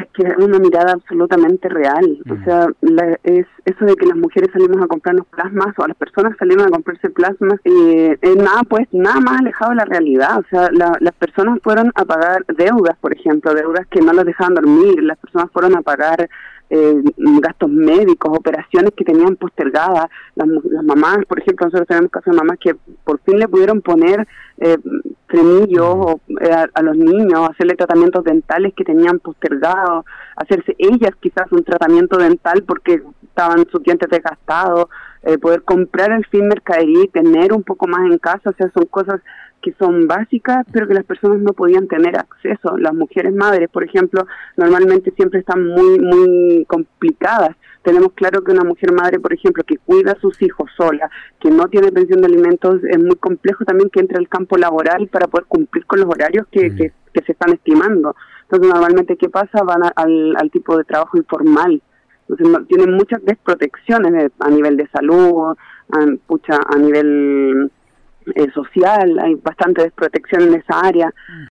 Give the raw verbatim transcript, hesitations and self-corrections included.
que es una mirada absolutamente real. Mm. O sea, la, es eso de que las mujeres salimos a comprarnos plasmas o las personas salieron a comprarse plasmas, eh, es nada pues nada más alejado de la realidad. O sea, la, las personas fueron a pagar deudas, por ejemplo, deudas que no las dejaban dormir, las personas fueron a pagar Eh, gastos médicos, operaciones que tenían postergadas, las, las mamás, por ejemplo, nosotros tenemos casos de mamás que por fin le pudieron poner eh, frenillos o, eh, a, a los niños, hacerle tratamientos dentales que tenían postergados, hacerse ellas quizás un tratamiento dental porque estaban sus dientes desgastados, eh, poder comprar al fin mercadería y tener un poco más en casa. O sea, son cosas que son básicas, pero que las personas no podían tener acceso. Las mujeres madres, por ejemplo, normalmente siempre están muy, muy complicadas. Tenemos claro que una mujer madre, por ejemplo, que cuida a sus hijos sola, que no tiene pensión de alimentos, es muy complejo también que entre al campo laboral para poder cumplir con los horarios que, mm. que, que se están estimando. Entonces, normalmente, ¿qué pasa? Van a, al, al tipo de trabajo informal. Entonces, no, tienen muchas desprotecciones de, a nivel de salud, a, pucha, a nivel... Eh, social, hay bastante desprotección en esa área.